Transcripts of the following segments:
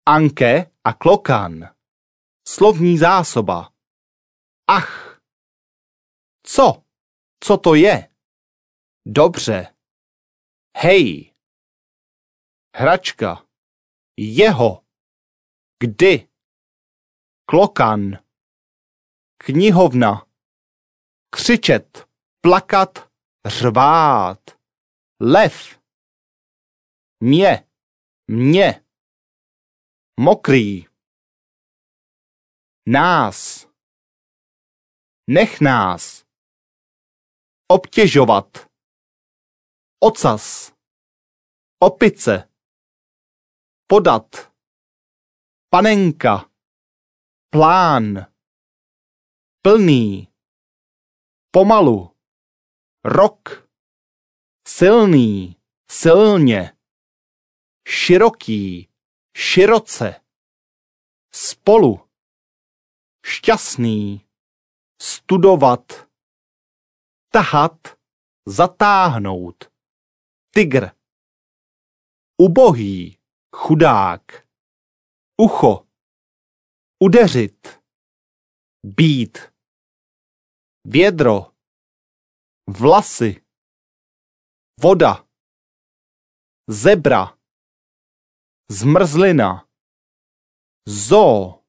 Anke a klokan. Slovní zásoba. Ach. Co? Co to je? Dobře. Hej. Hračka. Jeho. Kdy? Klokan. Knihovna. Křičet, plakat, řvát. Lev. Mě. Mokrý. Nás. Nech nás. Obtěžovat. Ocas. Opice. Podat. Panenka. Plán. Plný. Pomalu. Rok. Silný. Silně. Široký. Široce. Spolu. Šťastný. Studovat. Tahat. Zatáhnout. Tygr. Ubohý. Chudák. Ucho. Udeřit. Být. Vědro. Vlasy. Voda. Zebra. Zmrzlina. Zoo.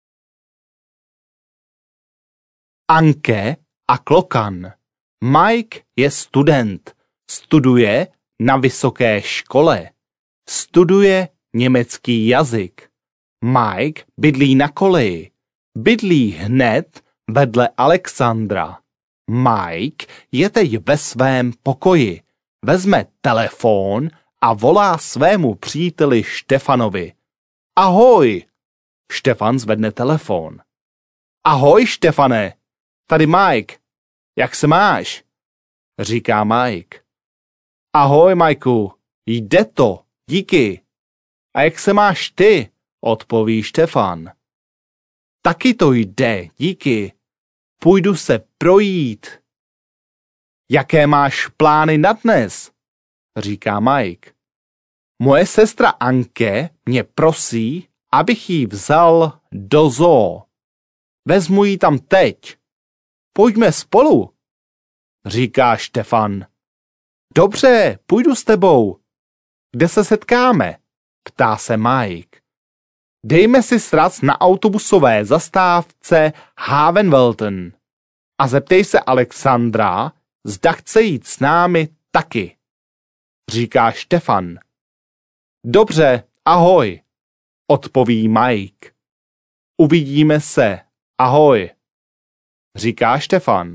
Anke a klokan. Mike je student. Studuje na vysoké škole. Studuje německý jazyk. Mike bydlí na koleji. Bydlí hned vedle Alexandra. Mike je teď ve svém pokoji. Vezme telefon a volá svému příteli Štefanovi. Ahoj! Štefan zvedne telefon. Ahoj, Štefane! Tady Mike. Jak se máš? Říká Mike. Ahoj, Majku. Jde to. Díky. A jak se máš ty? Odpoví Štefan. Taky to jde. Díky. Půjdu se projít. Jaké máš plány na dnes? Říká Mike. Moje sestra Anke mě prosí, abych ji vzal do zoo. Vezmu ji tam teď. Pojďme spolu, říká Štefan. Dobře, půjdu s tebou. Kde se setkáme? Ptá se Mike. Dejme si sraz na autobusové zastávce Havenwelten a zeptej se Alexandra, zda chce jít s námi taky, říká Štefan. Dobře, ahoj, odpoví Mike. Uvidíme se, ahoj, říká Štefan.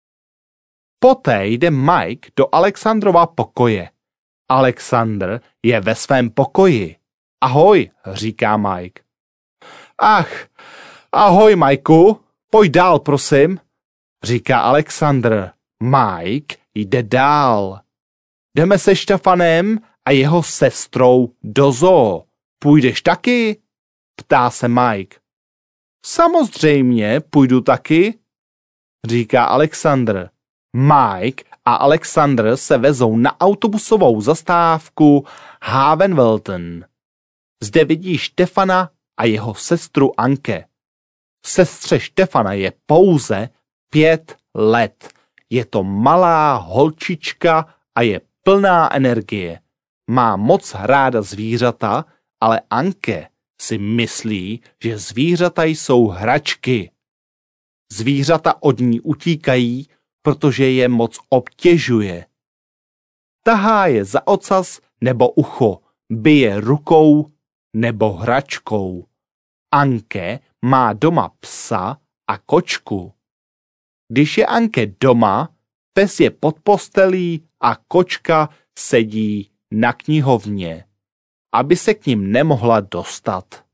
Poté jde Mike do Alexandrova pokoje. Alexandr je ve svém pokoji. Ahoj, říká Mike. Ach, ahoj, Majku, pojď dál, prosím, říká Alexandr. Mike jde dál. Jdeme se Štefanem a jeho sestrou do zoo. Půjdeš taky? Ptá se Mike. Samozřejmě, půjdu taky, říká Alexandr. Mike a Alexandr se vezou na autobusovou zastávku Havenwelten. Zde vidí Štefana a jeho sestru Anke. Sestře Štefana je pouze 5 let. Je to malá holčička a je plná energie. Má moc ráda zvířata, ale Anke si myslí, že zvířata jsou hračky. Zvířata od ní utíkají, protože je moc obtěžuje. Tahá je za ocas nebo ucho, bije rukou nebo hračkou. Anke má doma psa a kočku. Když je Anke doma, pes je pod postelí a kočka sedí na knihovně, aby se k nim nemohla dostat.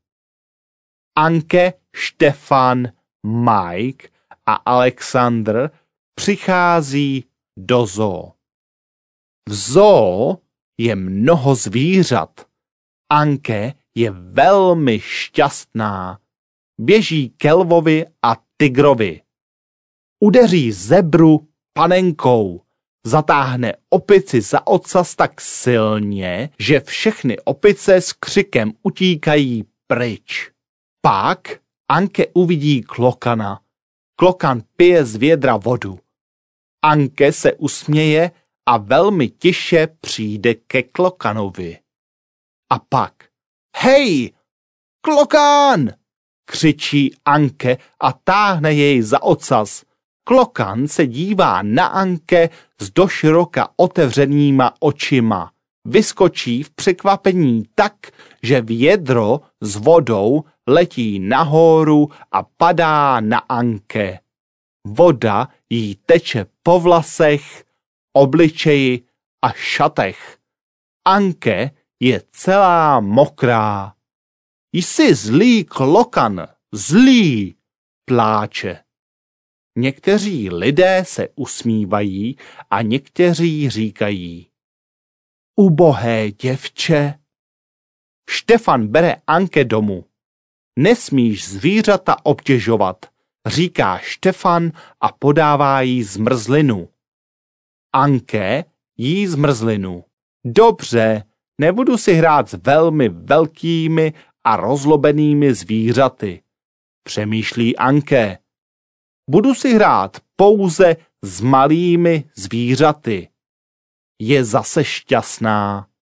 Anke, Štefan, Mike a Alexandr přichází do zoo. V zoo je mnoho zvířat. Anke je velmi šťastná. Běží ke lvovi a tygrovi. Udeří zebru panenkou. Zatáhne opici za ocas tak silně, že všechny opice s křikem utíkají pryč. Pak Anke uvidí klokana. Klokan pije z vědra vodu. Anke se usměje a velmi tiše přijde ke klokanovi. A pak: Hej, klokan! Křičí Anke a táhne jej za ocas. Klokan se dívá na Anke s doširoka otevřenýma očima. Vyskočí v překvapení tak, že vědro s vodou letí nahoru a padá na Anke. Voda jí teče po vlasech, obličeji a šatech. Anke je celá mokrá. Jsi zlý klokan, zlý, pláče. Někteří lidé se usmívají a někteří říkají: Ubohé děvče. Štefan bere Anke domů. Nesmíš zvířata obtěžovat, říká Štefan a podává jí zmrzlinu. Anke jí zmrzlinu. Dobře, nebudu si hrát s velmi velkými a rozlobenými zvířaty, přemýšlí Anke. Budu si hrát pouze s malými zvířaty. Je zase šťastná.